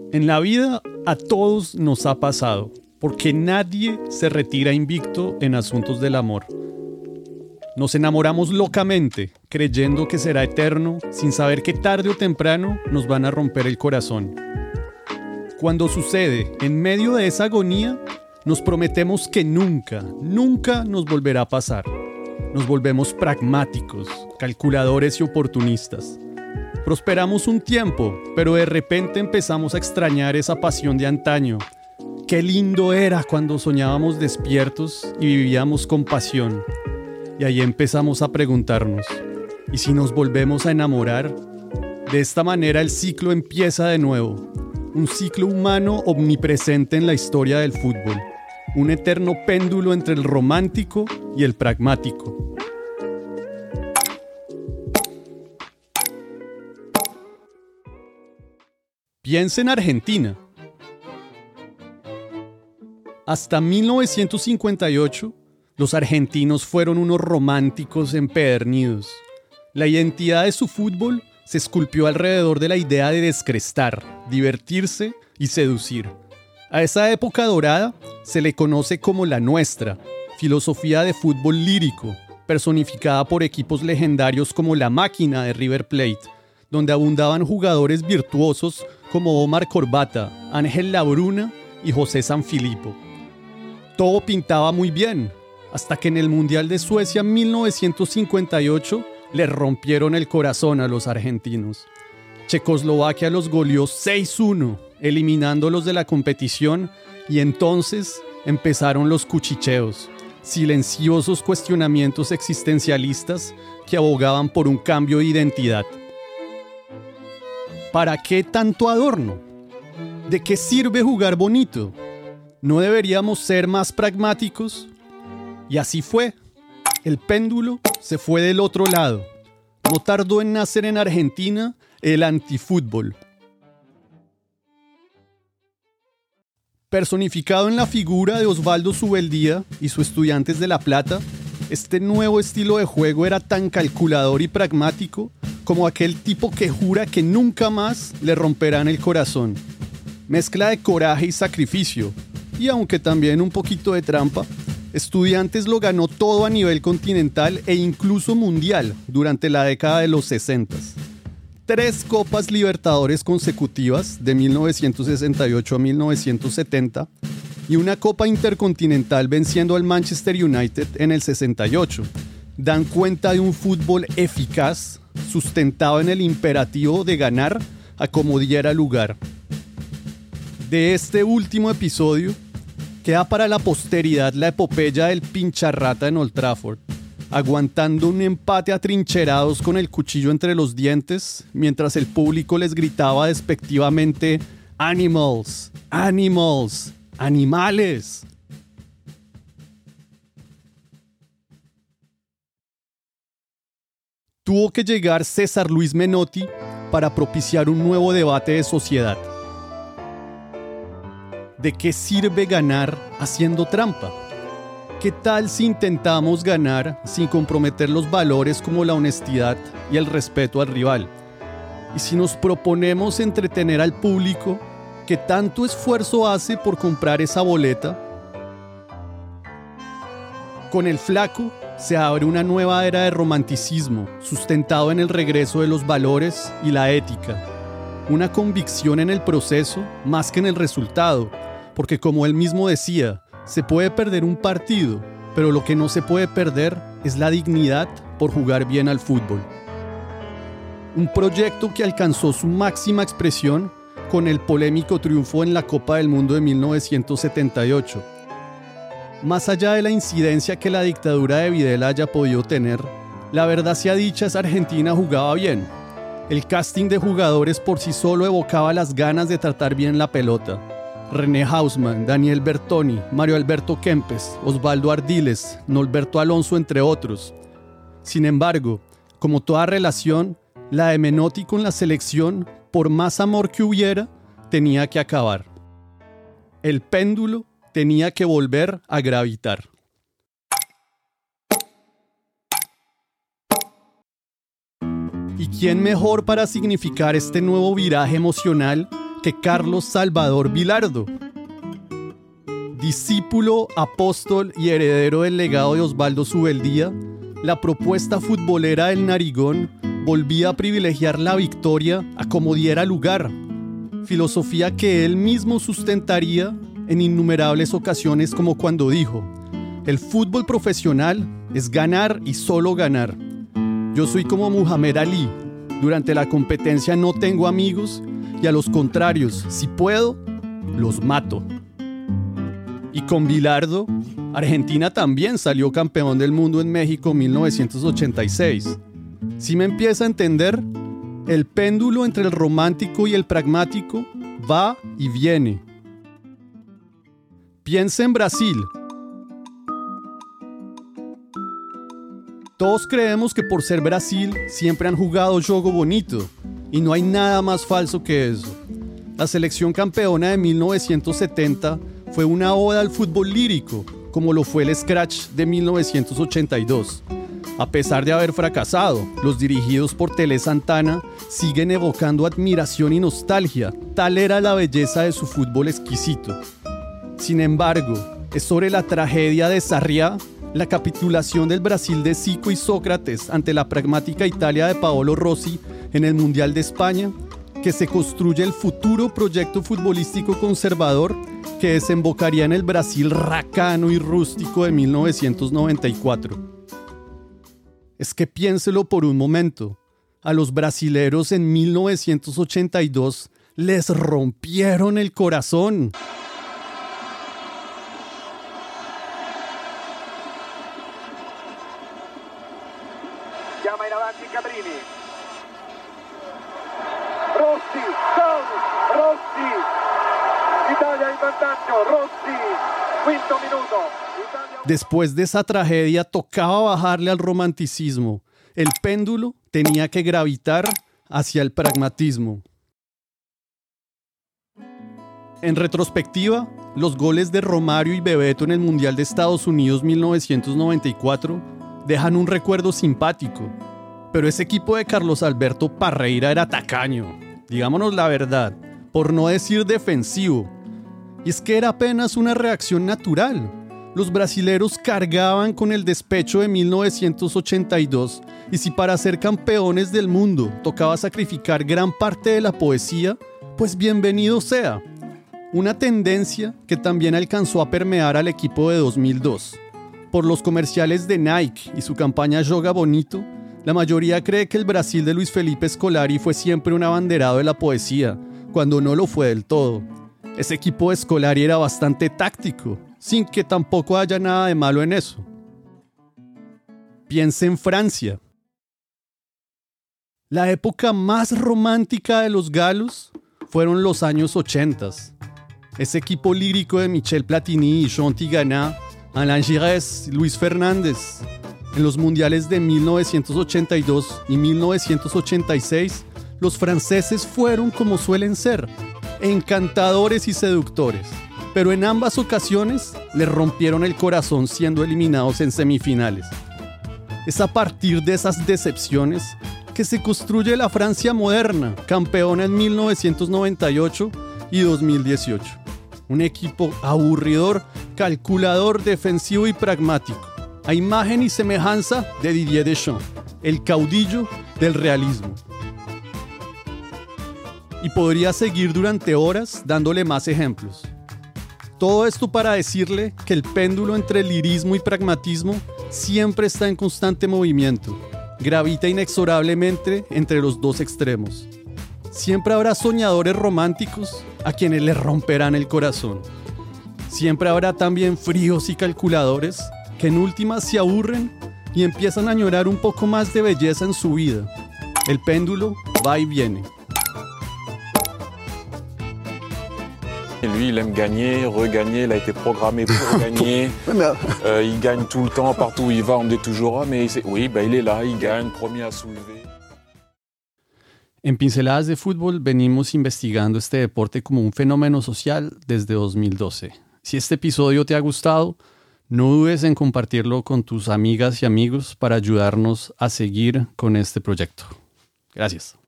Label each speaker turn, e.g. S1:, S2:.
S1: En la vida a todos nos ha pasado, porque nadie se retira invicto en asuntos del amor. Nos enamoramos locamente, creyendo que será eterno, sin saber que tarde o temprano nos van a romper el corazón. Cuando sucede, en medio de esa agonía, nos prometemos que nunca nos volverá a pasar. Nos volvemos pragmáticos, calculadores y oportunistas. Prosperamos un tiempo, pero de repente empezamos a extrañar esa pasión de antaño. Qué lindo era cuando soñábamos despiertos y vivíamos con pasión. Y ahí empezamos a preguntarnos, ¿y si nos volvemos a enamorar? De esta manera el ciclo empieza de nuevo. Un ciclo humano omnipresente en la historia del fútbol. Un eterno péndulo entre el romántico y el pragmático. Piensa en Argentina. Hasta 1958, los argentinos fueron unos románticos empedernidos. La identidad de su fútbol se esculpió alrededor de la idea de descrestar, divertirse y seducir. A esa época dorada se le conoce como la nuestra, filosofía de fútbol lírico, personificada por equipos legendarios como La Máquina de River Plate, donde abundaban jugadores virtuosos como Omar Corbata, Ángel Labruna y José Sanfilippo. Todo pintaba muy bien, hasta que en el Mundial de Suecia 1958 le rompieron el corazón a los argentinos. Checoslovaquia los goleó 6-1, eliminándolos de la competición, y entonces empezaron los cuchicheos, silenciosos cuestionamientos existencialistas que abogaban por un cambio de identidad. ¿Para qué tanto adorno? ¿De qué sirve jugar bonito? ¿No deberíamos ser más pragmáticos? Y así fue. El péndulo se fue del otro lado. No tardó en nacer en Argentina el antifútbol. Personificado en la figura de Osvaldo Subeldía y sus Estudiantes de La Plata, este nuevo estilo de juego era tan calculador y pragmático como aquel tipo que jura que nunca más le romperán el corazón. Mezcla de coraje y sacrificio, y aunque también un poquito de trampa, Estudiantes lo ganó todo a nivel continental e incluso mundial durante la década de los 60. 3 Copas Libertadores consecutivas de 1968 a 1970 y una Copa Intercontinental venciendo al Manchester United en el 68. Dan cuenta de un fútbol eficaz, sustentado en el imperativo de ganar a como diera lugar. De este último episodio, queda para la posteridad la epopeya del pincharrata en Old Trafford, aguantando un empate atrincherados con el cuchillo entre los dientes, mientras el público les gritaba despectivamente "Animals, animals, animales". Tuvo que llegar César Luis Menotti para propiciar un nuevo debate de sociedad. ¿De qué sirve ganar haciendo trampa? ¿Qué tal si intentamos ganar sin comprometer los valores como la honestidad y el respeto al rival? Y si nos proponemos entretener al público, ¿qué tanto esfuerzo hace por comprar esa boleta? Con el Flaco se abre una nueva era de romanticismo, sustentado en el regreso de los valores y la ética. Una convicción en el proceso más que en el resultado, porque como él mismo decía, se puede perder un partido, pero lo que no se puede perder es la dignidad por jugar bien al fútbol. Un proyecto que alcanzó su máxima expresión con el polémico triunfo en la Copa del Mundo de 1978. Más allá de la incidencia que la dictadura de Videla haya podido tener, la verdad sea dicha, esa Argentina jugaba bien. El casting de jugadores por sí solo evocaba las ganas de tratar bien la pelota. René Hausmann, Daniel Bertoni, Mario Alberto Kempes, Osvaldo Ardiles, Norberto Alonso, entre otros. Sin embargo, como toda relación, la de Menotti con la selección, por más amor que hubiera, tenía que acabar. El péndulo tenía que volver a gravitar. ¿Y quién mejor para significar este nuevo viraje emocional que Carlos Salvador Vilardo. Discípulo, apóstol y heredero del legado de Osvaldo Zubeldía, la propuesta futbolera del Narigón volvía a privilegiar la victoria a como diera lugar, filosofía que él mismo sustentaría en innumerables ocasiones, como cuando dijo: el fútbol profesional es ganar y solo ganar. Yo soy como Muhammad Ali, durante la competencia no tengo amigos y a los contrarios, si puedo, los mato. Y con Vilardo, Argentina también salió campeón del mundo en México en 1986. Si me empieza a entender, el péndulo entre el romántico y el pragmático va y viene. Piensa en Brasil. Todos creemos que por ser Brasil siempre han jugado jogo bonito, y no hay nada más falso que eso. La selección campeona de 1970 fue una oda al fútbol lírico, como lo fue el Scratch de 1982. A pesar de haber fracasado, los dirigidos por Tele Santana siguen evocando admiración y nostalgia. Tal era la belleza de su fútbol exquisito. Sin embargo, es sobre la tragedia de Sarriá, la capitulación del Brasil de Zico y Sócrates ante la pragmática Italia de Paolo Rossi en el Mundial de España, que se construye el futuro proyecto futbolístico conservador que desembocaría en el Brasil racano y rústico de 1994. Es que piénselo por un momento, a los brasileros en 1982 les rompieron el corazón.
S2: Chiama in avanti Cabrini. Rossi, gol! Rossi! Italia in vantaggio, Rossi! Quinto minuto. Italia...
S1: Después de esa tragedia tocaba bajarle al romanticismo. El péndulo tenía que gravitar hacia el pragmatismo. En retrospectiva, los goles de Romario y Bebeto en el Mundial de Estados Unidos 1994 dejan un recuerdo simpático, pero ese equipo de Carlos Alberto Parreira era tacaño, digámonos la verdad, por no decir defensivo. Y es que era apenas una reacción natural. Los brasileros cargaban con el despecho de 1982, y si para ser campeones del mundo tocaba sacrificar gran parte de la poesía, pues bienvenido sea. Una tendencia que también alcanzó a permear al equipo de 2002. Por los comerciales de Nike y su campaña Joga Bonito, la mayoría cree que el Brasil de Luis Felipe Scolari fue siempre un abanderado de la poesía, cuando no lo fue del todo. Ese equipo de Scolari era bastante táctico, sin que tampoco haya nada de malo en eso. Piensa en Francia. La época más romántica de los galos fueron los años 80. Ese equipo lírico de Michel Platini y Jean Tigana, Alain Giresse, Luis Fernández. En los mundiales de 1982 y 1986, los franceses fueron como suelen ser, encantadores y seductores, pero en ambas ocasiones les rompieron el corazón siendo eliminados en semifinales. Es a partir de esas decepciones que se construye la Francia moderna, campeona en 1998 y 2018. Un equipo aburridor, calculador, defensivo y pragmático, a imagen y semejanza de Didier Deschamps, el caudillo del realismo. Y podría seguir durante horas dándole más ejemplos. Todo esto para decirle que el péndulo entre lirismo y pragmatismo siempre está en constante movimiento, gravita inexorablemente entre los dos extremos. Siempre habrá soñadores románticos a quienes les romperán el corazón. Siempre habrá también fríos y calculadores que en últimas se aburren y empiezan a añorar un poco más de belleza en su vida. El péndulo va y viene.
S3: Lui, il aime gagner, regagner, il a été programmé pour gagner. Il gagne tout le temps, partout où il va, on me dit toujours « mais oui, il est là, il gagne, premier à soulever ».
S1: En Pinceladas de Fútbol venimos investigando este deporte como un fenómeno social desde 2012. Si este episodio te ha gustado, no dudes en compartirlo con tus amigas y amigos para ayudarnos a seguir con este proyecto. Gracias.